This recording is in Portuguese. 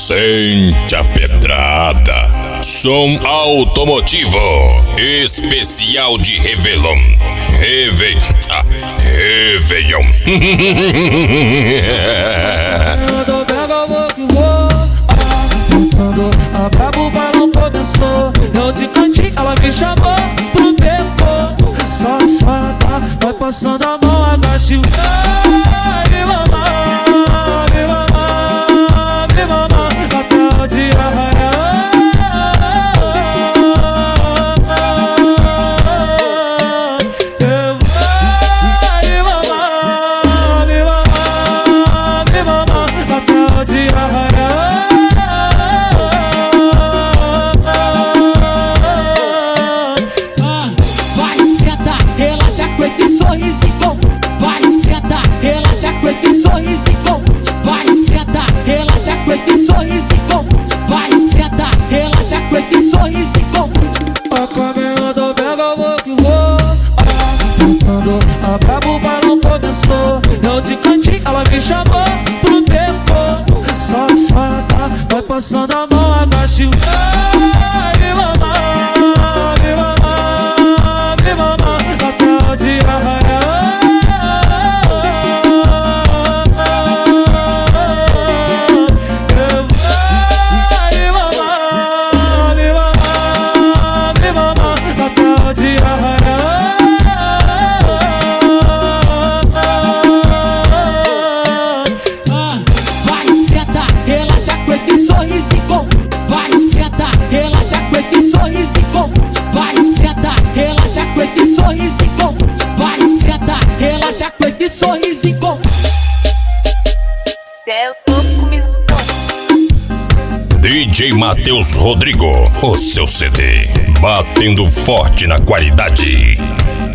Sente a pedrada. Som automotivo especial de Réveillon. Réveillon. A brabo balão começou. Eu de cantinho, ela me chamou pro beco. Safada, vai passando a mão, agacha o me mamar, me mamar, me mamar, até o dia raiar. Eu vou me mamar, me mamar, me mamar, até o dia raiar. Vai sentar, relaxa com esse sorrisinho. Vai sentar, relaxa com esse sorrisinho. Vai sentar, relaxa com esse sorrisinho. A caminhada pega, vou que vou. A brabo balão começou. Eu de cantinho, ela me chamou pro beco. Safada, vai passando a mão, agacha o me mamar, me mamar, me mamar, até o dia raiar. Sorrisinho. Eu tô comigo. DJ Matheus Rodrigo, o seu CD, batendo forte na qualidade.